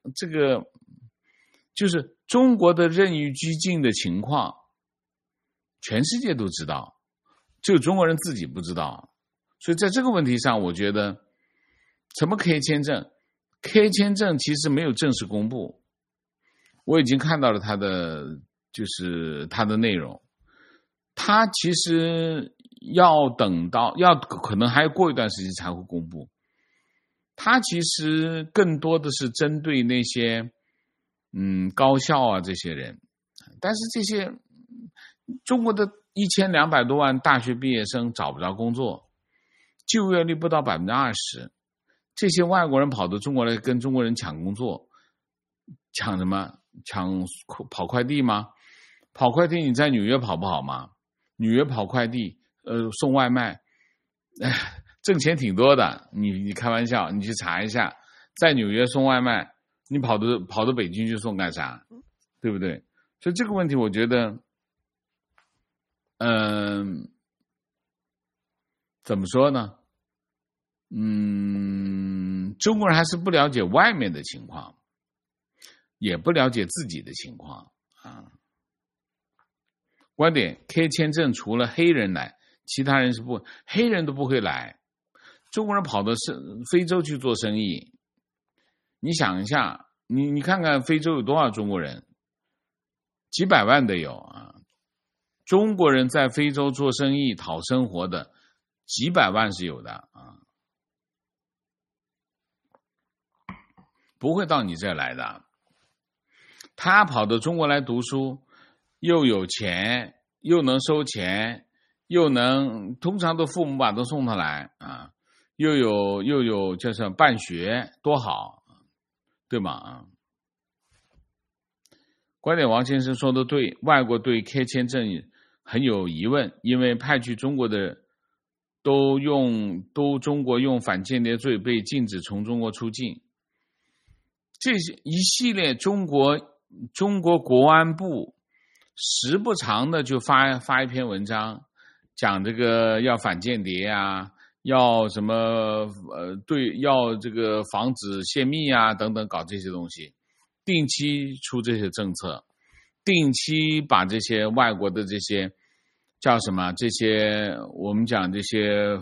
就是中国的任意拘禁的情况，全世界都知道，只有中国人自己不知道。所以在这个问题上，我觉得什么 K 签证 ，K 签证其实没有正式公布，我已经看到了它的内容，它其实要等到可能还要过一段时间才会公布。它其实更多的是针对那些高校这些人，但是这些中国的1200多万大学毕业生找不着工作，就业率不到 20%， 这些外国人跑到中国来跟中国人抢工作，抢什么？抢跑快递吗？跑快递你在纽约跑不好吗？纽约跑快递送外卖挣钱挺多的，你开玩笑，你去查一下，在纽约送外卖，你跑到北京去送干啥？对不对？所以这个问题我觉得怎么说呢？中国人还是不了解外面的情况，也不了解自己的情况观点 K 签证除了黑人来，其他人黑人都不会来。中国人跑到非洲去做生意，你想一下，你看看非洲有多少中国人，几百万的有中国人在非洲做生意讨生活的几百万是有的不会到你这儿来的。他跑到中国来读书，又有钱，又能收钱，又能通常的父母把他送他来又有叫什么办学，多好，对吗？观点王先生说的对，外国对 K 签证很有疑问，因为派去中国的都中国用反间谍罪被禁止从中国出境。这一系列中国国安部时不常的就发一篇文章，讲这个要反间谍要什么要这个防止泄密啊等等，搞这些东西，定期出这些政策，定期把这些外国的这些叫什么这些我们讲这些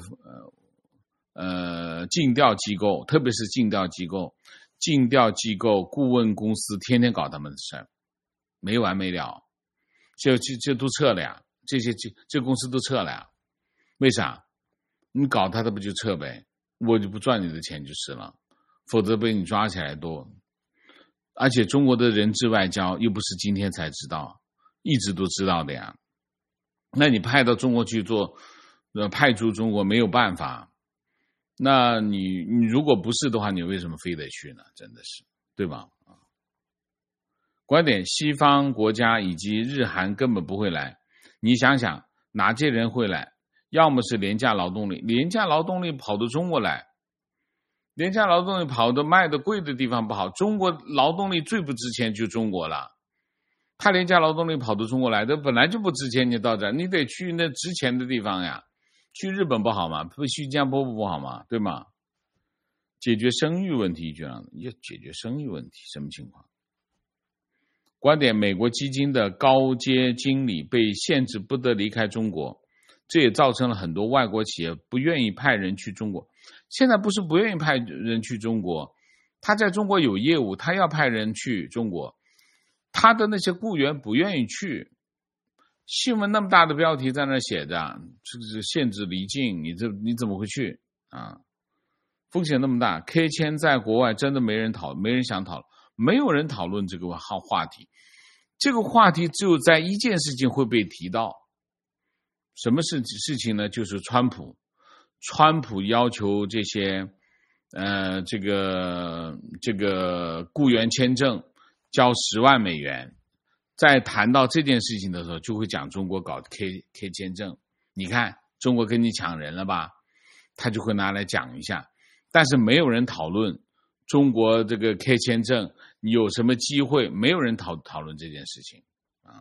尽调机构，特别是尽调机构顾问公司天天搞他们的事儿，没完没了，这都撤了呀，这公司都撤了呀，为啥？你搞他不就撤呗，我就不赚你的钱就是了，否则被你抓起来多。而且中国的人质外交又不是今天才知道，一直都知道的呀。那你派到中国去做，派驻中国没有办法。那你如果不是的话，你为什么非得去呢？真的是，对吧？观点：西方国家以及日韩根本不会来。你想想，哪些人会来？要么是廉价劳动力，廉价劳动力跑到中国来，廉价劳动力跑到卖的贵的地方不好，中国劳动力最不值钱就中国了。他廉价劳动力跑到中国来的本来就不值钱，你到这你得去那值钱的地方呀。去日本不好吗？去新加坡不好吗？对吗？解决生育问题，要解决生育问题，什么情况？观点：美国基金的高阶经理被限制不得离开中国，这也造成了很多外国企业不愿意派人去中国。现在不是不愿意派人去中国，他在中国有业务，他要派人去中国，他的那些雇员不愿意去。新闻那么大的标题在那写着，这是限制离境，你怎么会去啊？风险那么大 ，K 签在国外真的没人想讨论，没有人讨论这个话题。这个话题只有在一件事情会被提到，什么事情呢？就是川普要求这些这个雇员签证交10万美元。在谈到这件事情的时候，就会讲中国搞 K 签证，你看中国跟你抢人了吧，他就会拿来讲一下。但是没有人讨论中国这个 K 签证你有什么机会，没有人讨论这件事情啊。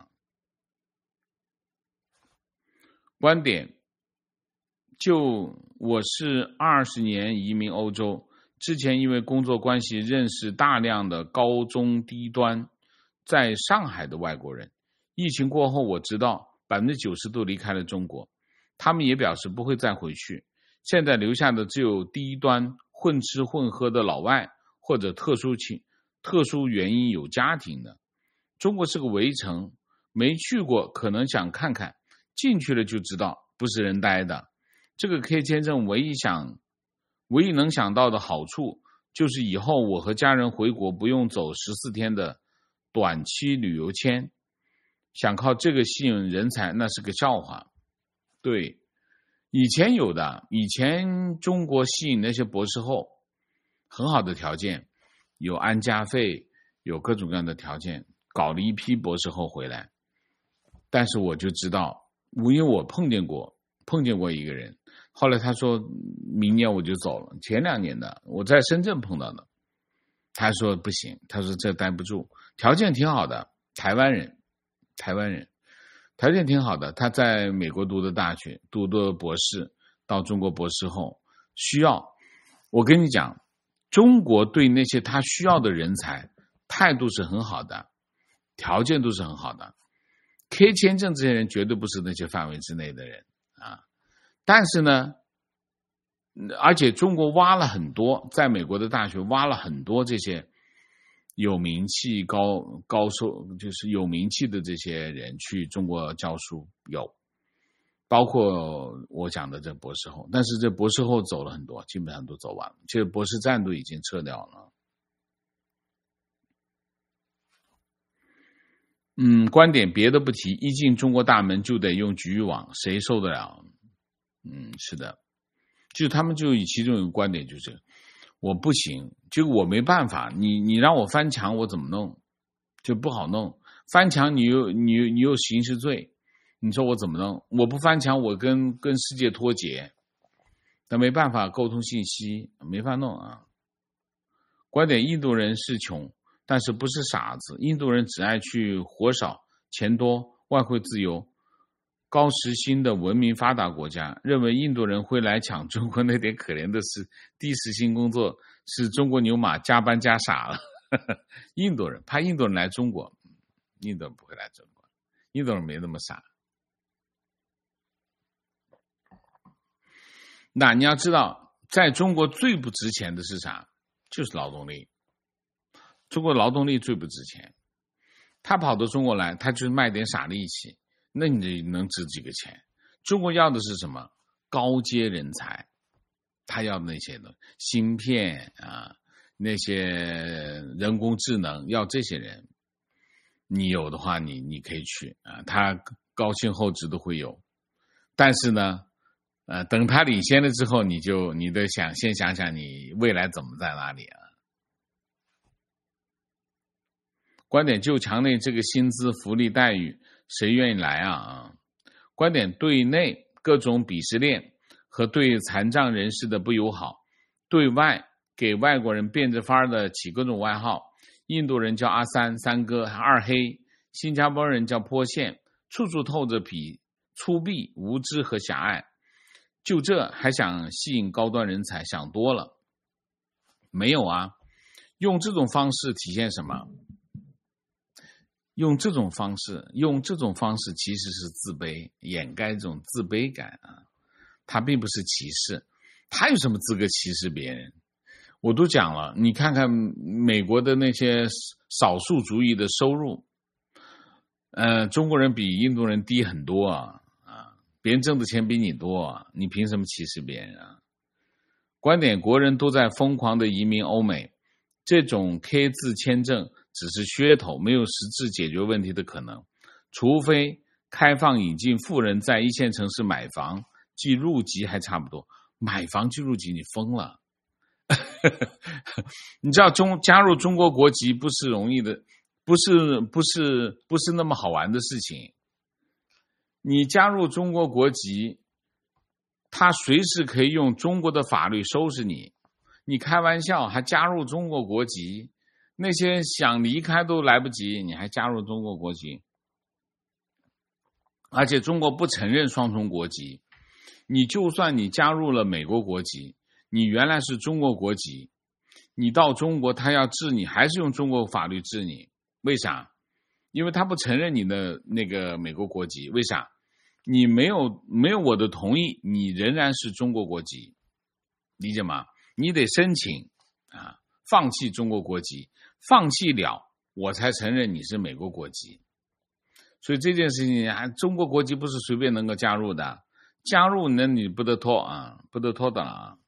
观点：就我是20年移民欧洲，之前因为工作关系认识大量的高中低端在上海的外国人，疫情过后我知道90%都离开了中国，他们也表示不会再回去，现在留下的只有低端混吃混喝的老外，或者特殊原因有家庭的。中国是个围城，没去过可能想看看，进去了就知道不是人待的。这个 K 签证唯一能想到的好处就是以后我和家人回国不用走14天的短期旅游签，想靠这个吸引人才那是个笑话。对，以前有的，以前中国吸引那些博士后很好的条件，有安家费，有各种各样的条件，搞了一批博士后回来。但是我就知道，因为我碰见过一个人，后来他说明年我就走了，前2年的我在深圳碰到的，他说不行，他说这待不住，条件挺好的，台湾人条件挺好的，他在美国读的大学，读的博士，到中国博士后需要。我跟你讲，中国对那些他需要的人才态度是很好的，条件都是很好的。K 签证这些人绝对不是那些范围之内的人啊。但是呢，而且中国挖了很多，在美国的大学挖了很多这些有名气高收，就是有名气的这些人去中国教书，有包括我讲的这博士后，但是这博士后走了很多，基本上都走完了，这博士站都已经撤掉了。观点别的不提，一进中国大门就得用局域网，谁受得了？是的，就他们就其中有个观点就是我不行，就我没办法，你让我翻墙我怎么弄？就不好弄，翻墙你又刑事罪，你说我怎么弄？我不翻墙我跟世界脱节，但没办法沟通信息，没法弄啊。观点：印度人是穷，但是不是傻子，印度人只爱去活少钱多外汇自由， 高时薪的文明发达国家，认为印度人会来抢中国那点可怜的事，低时薪工作是中国牛马加班加傻了。印度人怕印度人来中国，印度人不会来中国，印度人没那么傻。那你要知道，在中国最不值钱的是啥？就是劳动力。中国劳动力最不值钱，他跑到中国来，他就是卖点傻力气，那你能值几个钱？中国要的是什么？高阶人才，他要的那些的芯片啊，那些人工智能，要这些人，你有的话你可以去啊，他高薪厚职都会有。但是呢，等他领先了之后，你得先想想你未来怎么在哪里啊。观点就强内这个薪资福利待遇，谁愿意来啊？观点对内各种鄙视链和对残障人士的不友好，对外给外国人变着法的起各种外号，印度人叫阿三、三哥、二黑，新加坡人叫坡线，处处透着粗鄙、无知和狭隘。就这还想吸引高端人才，想多了。没有啊，用这种方式体现什么？用这种方式其实是自卑，掩盖这种自卑感啊。他并不是歧视，他有什么资格歧视别人？我都讲了，你看看美国的那些少数族裔的收入，中国人比印度人低很多啊，别人挣的钱比你多啊，你凭什么歧视别人啊？观点，国人都在疯狂的移民欧美，这种 K 字签证只是噱头，没有实质解决问题的可能，除非开放引进富人在一线城市买房即入籍，还差不多。买房即入籍，你疯了。你知道加入中国国籍不是容易的，不是那么好玩的事情。你加入中国国籍，他随时可以用中国的法律收拾你。你开玩笑，还加入中国国籍？那些想离开都来不及，你还加入中国国籍？而且中国不承认双重国籍，你就算你加入了美国国籍，你原来是中国国籍，你到中国他要治你，还是用中国法律治你？为啥？因为他不承认你的那个美国国籍。为啥？你没有我的同意，你仍然是中国国籍，理解吗？你得申请啊，放弃中国国籍，放弃了我才承认你是美国国籍。所以这件事情中国国籍不是随便能够加入的，加入那你不得脱啊，不得脱的啊。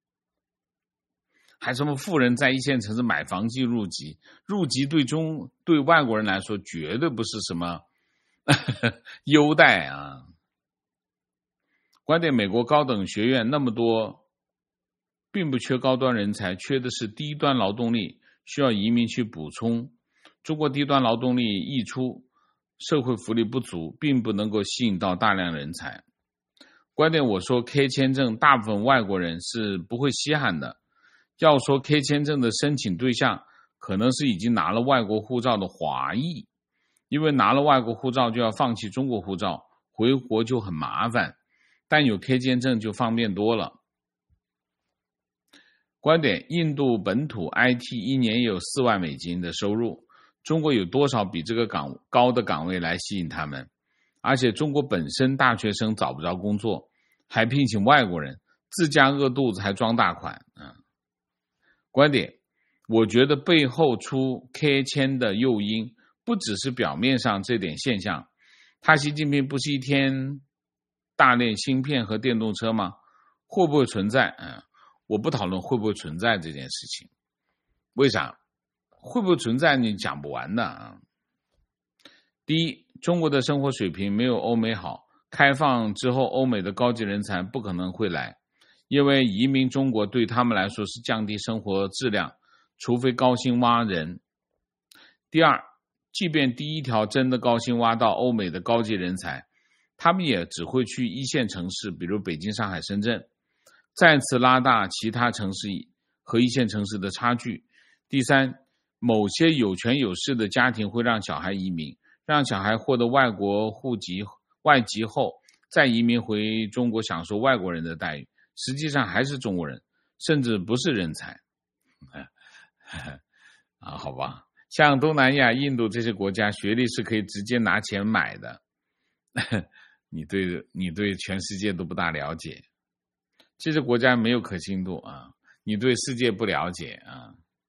还什么富人在一线城市买房即入籍，入籍对外国人来说绝对不是什么优待啊。观点，美国高等学院那么多，并不缺高端人才，缺的是低端劳动力，需要移民去补充。中国低端劳动力溢出，社会福利不足，并不能够吸引到大量人才。观点，我说 K 签证大部分外国人是不会稀罕的，要说 K 签证的申请对象可能是已经拿了外国护照的华裔，因为拿了外国护照就要放弃中国护照，回国就很麻烦，但有 K 签证就方便多了。观点，印度本土 IT 一年有4万美金的收入，中国有多少比这个高的岗位来吸引他们？而且中国本身大学生找不着工作，还聘请外国人，自家饿肚子还装大款。观点，我觉得背后出 K 签的诱因不只是表面上这点现象。他习近平不是一天大炼芯片和电动车吗？会不会存在？我不讨论会不会存在这件事情。为啥？会不会存在你讲不完的啊。第一，中国的生活水平没有欧美好，开放之后欧美的高级人才不可能会来，因为移民中国对他们来说是降低生活质量，除非高薪挖人。第二，即便第一条真的高薪挖到欧美的高级人才，他们也只会去一线城市，比如北京、上海、深圳，再次拉大其他城市和一线城市的差距。第三，某些有权有势的家庭会让小孩移民，让小孩获得外国户籍外籍后再移民回中国享受外国人的待遇，实际上还是中国人，甚至不是人才。好吧，像东南亚、印度这些国家，学历是可以直接拿钱买的。你对全世界都不大了解，这些国家没有可信度啊，你对世界不了解啊。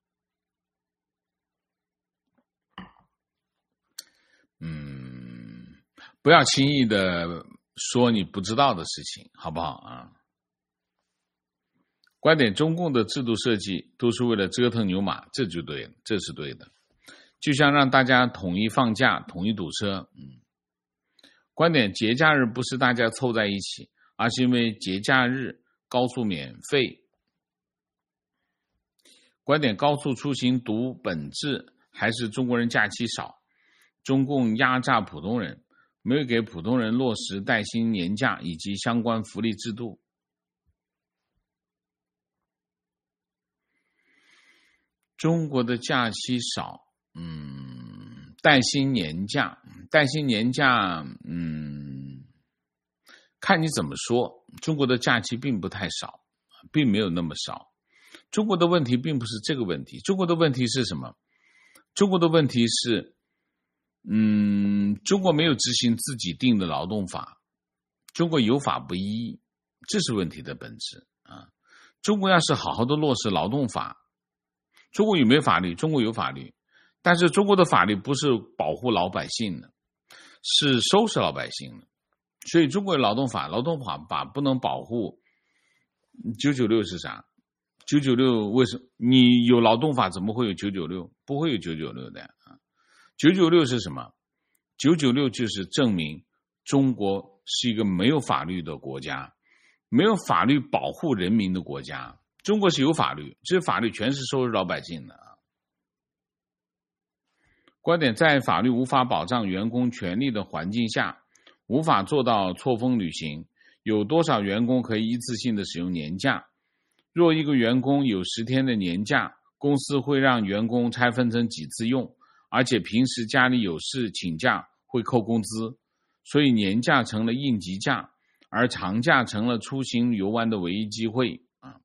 不要轻易的说你不知道的事情，好不好啊？观点，中共的制度设计都是为了折腾牛马，这就对了，这是对的。就像让大家统一放假，统一堵车。观点，节假日不是大家凑在一起，而是因为节假日高速免费。观点，高速出行独本质还是中国人假期少，中共压榨普通人，没有给普通人落实带薪年假以及相关福利制度。中国的假期少，带薪年假，看你怎么说。中国的假期并不太少，并没有那么少。中国的问题并不是这个问题，中国的问题是什么？中国的问题是，中国没有执行自己定的劳动法，中国有法不依，这是问题的本质啊。中国要是好好的落实劳动法，中国有没有法律？中国有法律，但是中国的法律不是保护老百姓的，是收拾老百姓的。所以中国有劳动法不能保护。996是啥？996为什么？你有劳动法怎么会有996？不会有996的啊。996是什么？996就是证明中国是一个没有法律的国家，没有法律保护人民的国家。中国是有法律，这些法律全是收拾老百姓的啊。观点，在法律无法保障员工权利的环境下，无法做到错峰旅行，有多少员工可以一次性的使用年假？若一个员工有10天的年假，公司会让员工拆分成几次用，而且平时家里有事请假会扣工资，所以年假成了应急假，而长假成了出行游玩的唯一机会啊。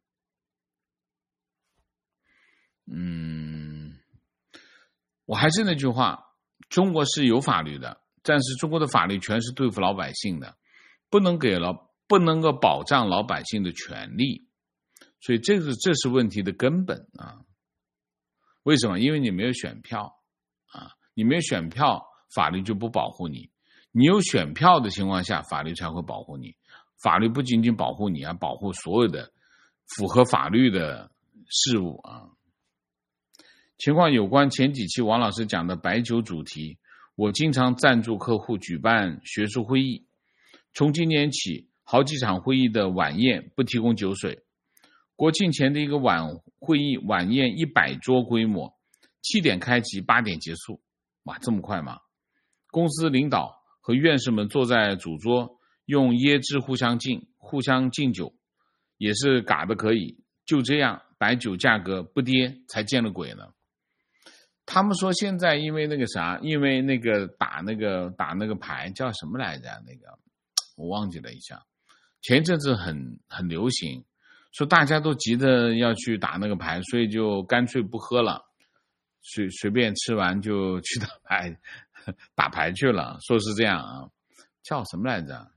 我还是那句话，中国是有法律的，但是中国的法律全是对付老百姓的，不能够保障老百姓的权利，所以这是问题的根本啊。为什么？因为你没有选票啊，你没有选票，法律就不保护你。你有选票的情况下，法律才会保护你。法律不仅仅保护你，还保护所有的符合法律的事物啊。情况有关前几期王老师讲的白酒主题，我经常赞助客户举办学术会议，从今年起，好几场会议的晚宴不提供酒水。国庆前的一个晚宴100桌规模，7点开启，8点结束。哇，这么快吗？公司领导和院士们坐在主桌，用椰汁互相敬酒，也是嘎的可以。就这样，白酒价格不跌才见了鬼呢。他们说现在因为那个打那个牌叫什么来着？我忘记了一下。前一阵子很流行，说大家都急着要去打那个牌，所以就干脆不喝了，随便吃完就去打牌去了。说是这样啊，叫什么来着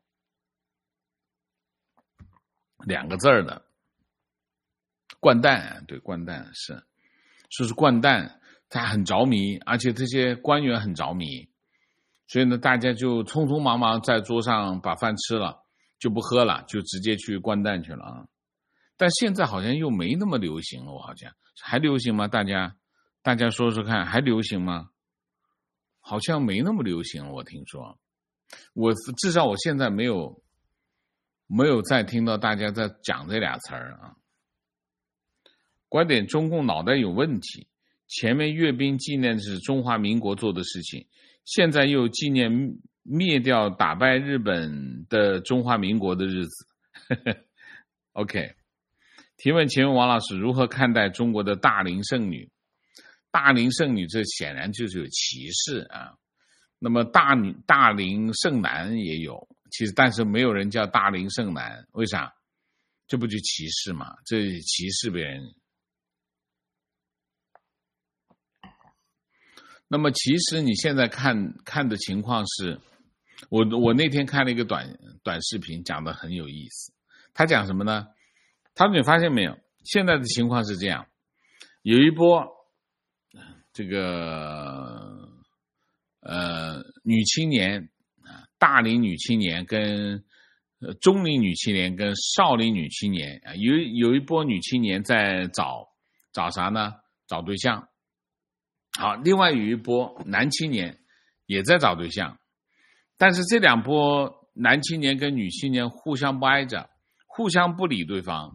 ？2个字的掼蛋，对，掼蛋是说是掼蛋。他很着迷，而且这些官员很着迷，所以呢，大家就匆匆忙忙在桌上把饭吃了，就不喝了，就直接去掼蛋去了啊。但现在好像又没那么流行了，我好像还流行吗？大家说说看，还流行吗？好像没那么流行了，我听说，至少我现在没有再听到大家在讲这俩词儿啊。观点，中共脑袋有问题。前面阅兵纪念的是中华民国做的事情，现在又纪念灭掉打败日本的中华民国的日子。OK， 提问，请问王老师如何看待中国的大龄剩女？大龄剩女这显然就是有歧视啊！ 那么大龄剩男也有，其实但是没有人叫大龄剩男，为啥？这不就歧视嘛？这歧视别人。那么其实你现在看的情况是，我那天看了一个短视频，讲的很有意思。他讲什么呢？他说你发现没有，现在的情况是这样，有一波这个女青年，大龄女青年跟中龄女青年跟少龄女青年啊，有一波女青年在找啥呢？找对象。好，另外有一波男青年也在找对象，但是这两波男青年跟女青年互相不挨着，互相不理对方，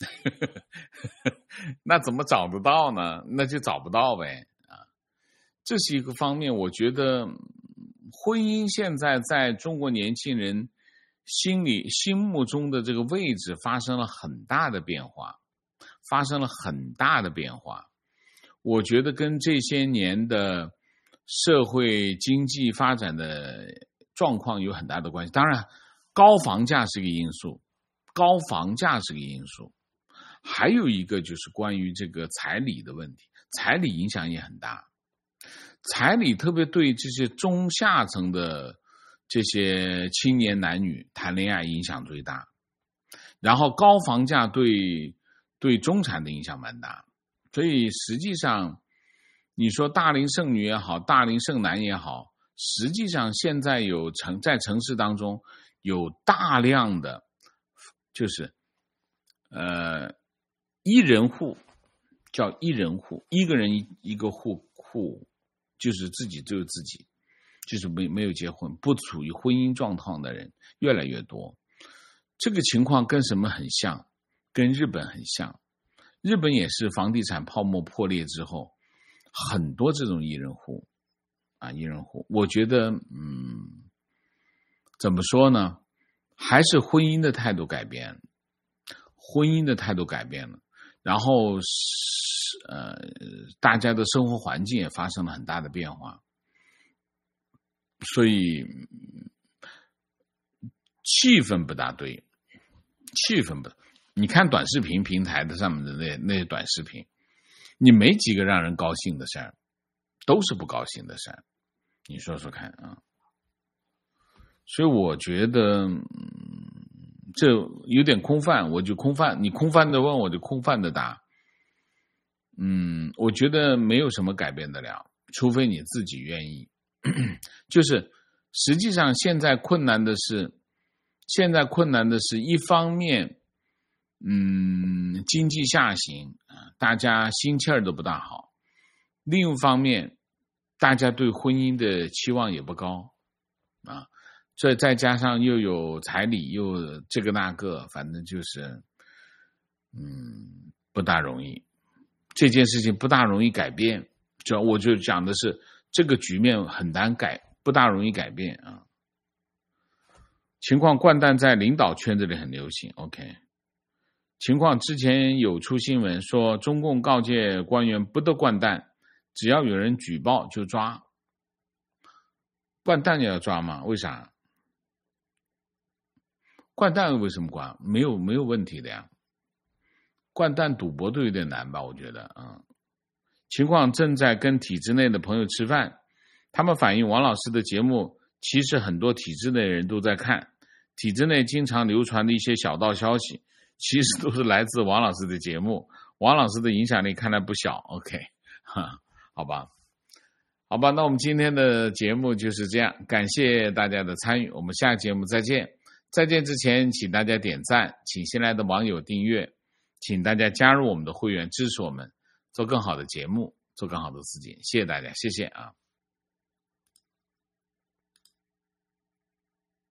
那怎么找得到呢？那就找不到呗啊，这是一个方面。我觉得婚姻现在在中国年轻人心目中的这个位置发生了很大的变化，我觉得跟这些年的社会经济发展的状况有很大的关系。当然，高房价是个因素，还有一个就是关于这个彩礼的问题，彩礼影响也很大。彩礼特别对这些中下层的这些青年男女谈恋爱影响最大，然后高房价对中产的影响蛮大。所以实际上你说大龄剩女也好，大龄剩男也好，实际上现在在城市当中有大量的就是一人户，叫一人户，一个人一个户，就是自己只有自己，就是没有结婚，不处于婚姻状况的人越来越多。这个情况跟什么很像？跟日本很像。日本也是房地产泡沫破裂之后，很多这种一人户。我觉得怎么说呢？还是婚姻的态度改变了，然后大家的生活环境也发生了很大的变化，所以气氛不大对，你看短视频平台的上面的那些短视频，你没几个让人高兴的事儿，都是不高兴的事儿，你说说看啊。所以我觉得这有点空泛，我就空泛，你空泛的问我就空泛的答。我觉得没有什么改变得了，除非你自己愿意。就是实际上现在困难的是一方面经济下行，大家心气儿都不大好，另一方面大家对婚姻的期望也不高啊，这再加上又有彩礼，又有这个那个，反正就是不大容易，这件事情不大容易改变。我就讲的是这个局面很难改，不大容易改变啊。情况掼蛋在领导圈子里很流行 ，OK。情况之前有出新闻说，中共告诫官员不得掼蛋，只要有人举报就抓。掼蛋也要抓吗？为啥？掼蛋为什么关？没有问题的呀。掼蛋赌博都有点难吧，我觉得情况正在跟体制内的朋友吃饭，他们反映王老师的节目其实很多体制内人都在看，体制内经常流传的一些小道消息其实都是来自王老师的节目，王老师的影响力看来不小 ，OK， 好吧，那我们今天的节目就是这样，感谢大家的参与，我们下期节目再见。再见之前，请大家点赞，请新来的网友订阅，请大家加入我们的会员，支持我们做更好的节目，做更好的自己，谢谢大家，谢谢啊。